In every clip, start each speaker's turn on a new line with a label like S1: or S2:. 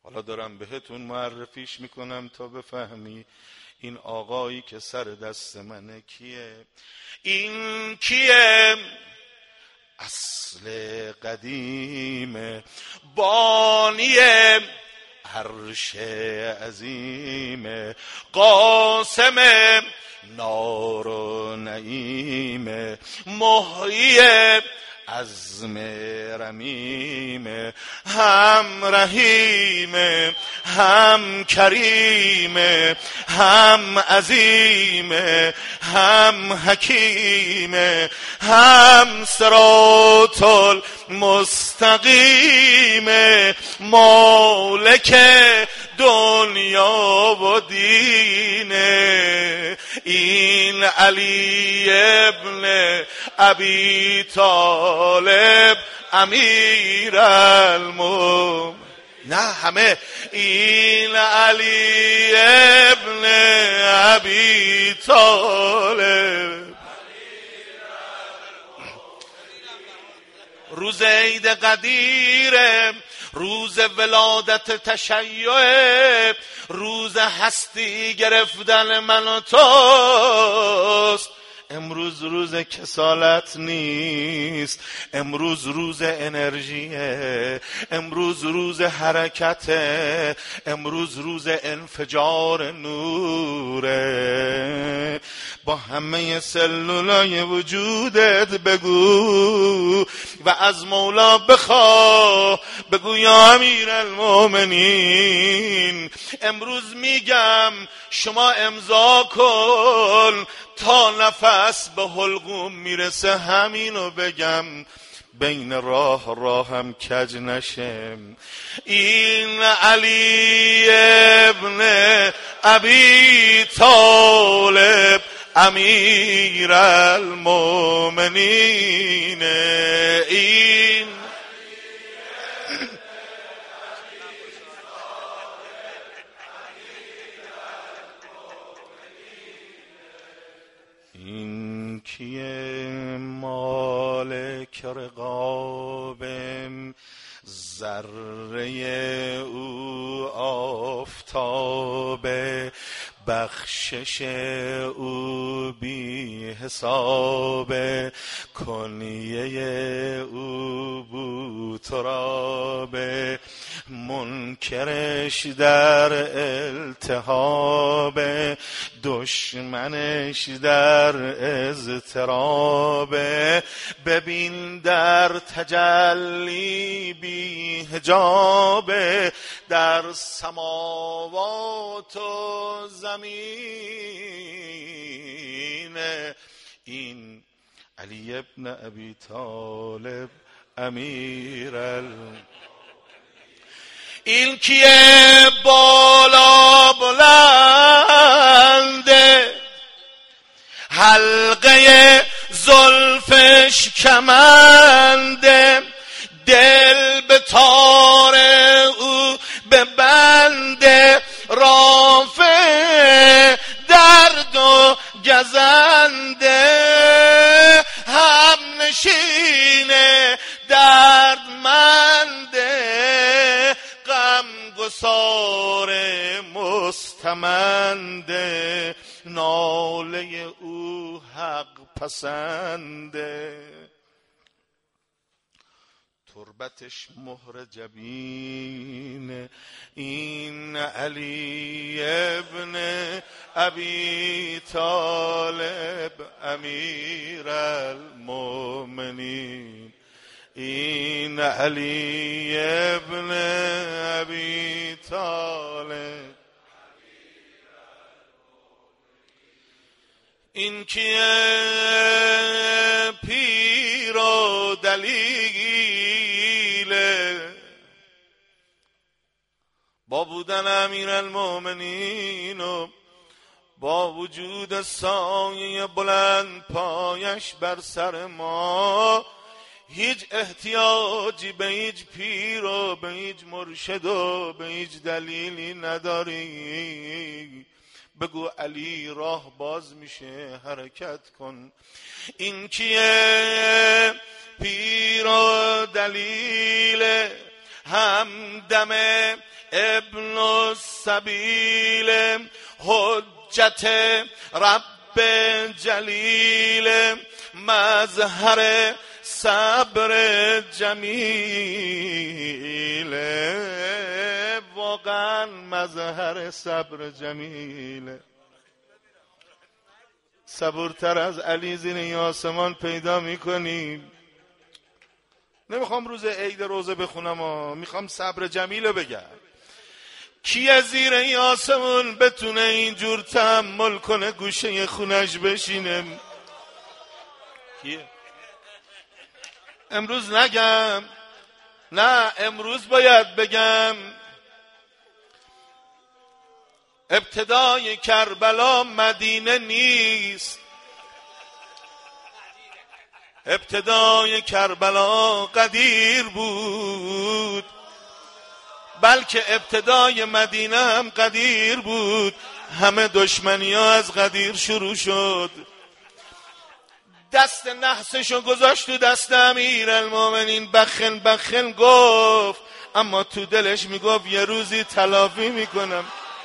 S1: حالا دارم بهتون معرفیش میکنم تا بفهمی این آقایی که سر دست منه کیه. این کیه؟ اصل قدیم بانی عرش عظیم، قاسم نار و نعیم، محیی عزم رمیم، هم رحیم هم کریم، هم عظیم هم حکیم، هم صراط المستقیم، مالک دنیا و دین. این علی ابن ابی طالب امیر نه همه. این علی ابن ابی طالب. روز عید قدیره، روز ولادت تشیع، روز هستی گرفتن من و توست. امروز روز کسالت نیست، امروز روز انرژیه، امروز روز حرکته، امروز روز انفجار نوره. با همه سلولای وجودت بگو و از مولا بخواه، بگو یا امیر المؤمنین امروز میگم شما امضا کن تا نفس به حلقوم میرسه همینو بگم، بین راهم کج نشم. این علی ابن ابی طالب امیر المؤمنین. این کیه؟ مالک رقابم، ذره او آفتاب، بخشش او بی حساب، کنیه او بو تراب، منکرش در التهاب، دشمنش در اضطراب. ببین در تجلی بی حجاب، در سماوات و زمین. این علی ابن ابی طالب امیر این کیه؟ بالا بلنده، حلقه زلفش کمنده، دل به تار او ببنده، رافع درد و گزنده، هم نشینه دردمنده، غم گسار مستمنده، ناله او حق پسنده، تربتش مهر جبین. این علی ابن ابی طالب امیر المؤمنین. این علی ابن ابی طالب. این کیه؟ پیر و دلیله، با بودن امیر المؤمنین و با وجود سایه بلند پایش بر سر ما، هیچ احتیاجی به هیچ پیر و به هیچ مرشد و به هیچ دلیلی نداری. بگو علی راه باز میشه، حرکت کن. این کیه؟ پیر و دلیل، هم دم ابن السبیل حجت رب جلیل مظهر صبر جمیل. واقعا مظهر صبر جمیل. صبورتر از علی زیر آسمان پیدا میکنیم. نمیخوام روز عید روزه بخونم، میخوام صبر جمیل رو بگم. کی از زیر این آسمون بتونه اینجور تحمل کنه گوشه خونش بشینه؟ کیه؟ امروز نگم؟ نه امروز باید بگم. ابتدای کربلا مدینه نیست، ابتدای کربلا قدیر بود، بلکه ابتدای مدینه هم قدیر بود. همه دشمنی ها از قدیر شروع شد. دست نحسشو گذاشت تو دست امیرالمومنین. بخن بخن گفت، اما تو دلش میگفت یه روزی تلافی میکنم،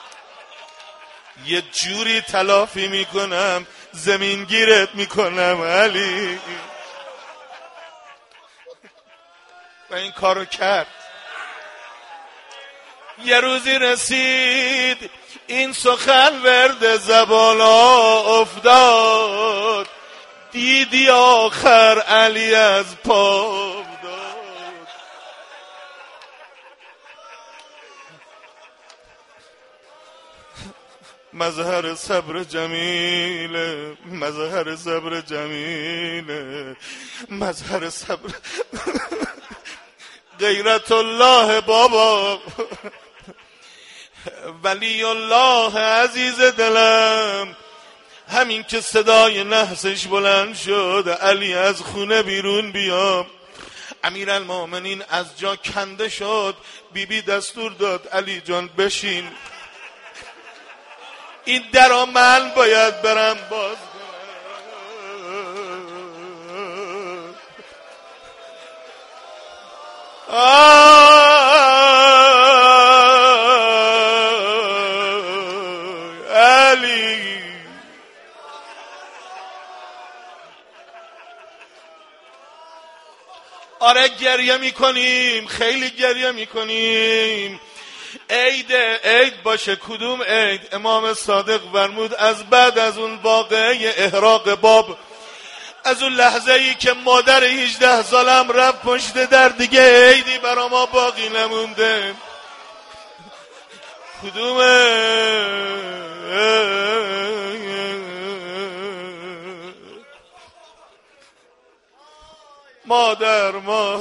S1: یه جوری تلافی میکنم، زمین گیرت میکنم علی. و این کارو کرد. یه روزی رسید این سخن ورد زبالا افتاد، دیدی آخر علی از پا داد. مظهر صبر جمیله، مظهر صبر جمیله، مظهر صبر غیرت الله بابا، ولی الله عزیز دلم. همین که صدای نحسش بلند شد، علی از خونه بیرون بیا. امیرالمومنین از جا کنده شد. بیبی دستور داد علی جان بشین، این درا من باید برم باز کنم. علی آره گریه میکنیم، خیلی گریه میکنیم. عید باشه. کدوم عید؟ امام صادق فرمود از بعد از اون واقعه احراق باب، از اون لحظه ای که مادر 18 سالم رفت پشت در، دیگه عیدی برا ما باقی نمونده. کدومه؟ مادر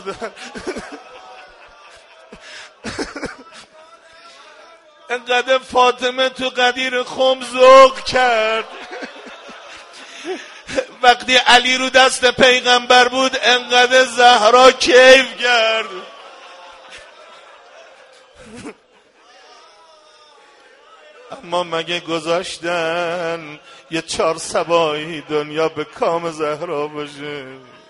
S1: انقدر فاطمه تو قدیر خم ذوق کرد. وقتی علی رو دست پیغمبر بود انقدر زهرا کیف کرد. اما مگه گذاشتن یه 4 صباحی دنیا به کام زهرا باشه؟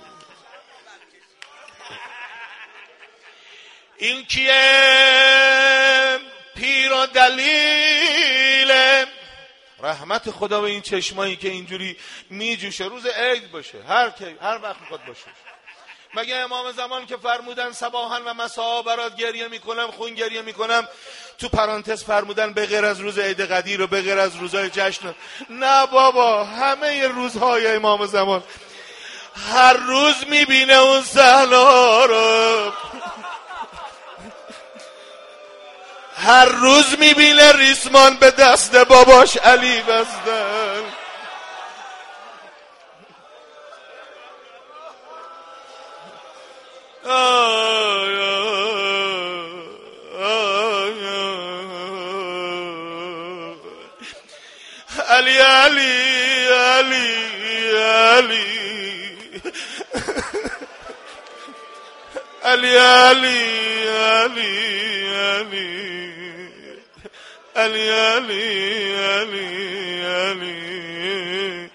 S1: این کیه؟ پیر و دلیل رحمت خدا به این چشمایی که اینجوری میجوشه. روز عید باشه، هر وقت میخواد باشه. مگه امام زمان که فرمودن صباحا و مساء برات گریه میکنم، خون گریه میکنم، تو پرانتز فرمودن به غیر از روز عید قدیر و به غیر از روزهای جشن؟ نه بابا، همه روزهای امام زمان. هر روز میبینه اون صحنه رو، هر روز میبینه ریسمان به دست باباش علی بستن. علی علی علی علی علی علی علی علی علی علی علی.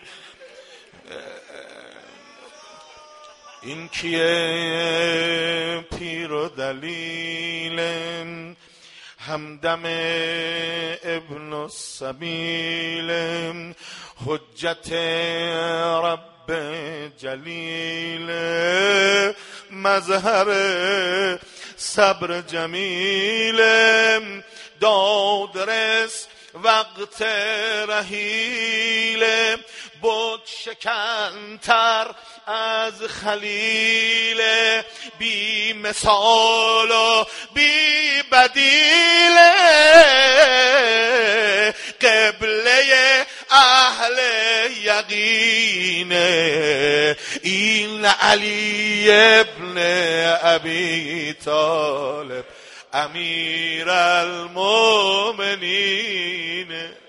S1: این کیه؟ پیر و دلیل همدم ابن السبیل حجت رب جلیل مظهر صبر جمیل دادرس وقت رحیل بود شکنتر از خلیل بی مثال و بی بدیل قبله اهل یقین این علی ابن ابی طالب امیر المؤمنین.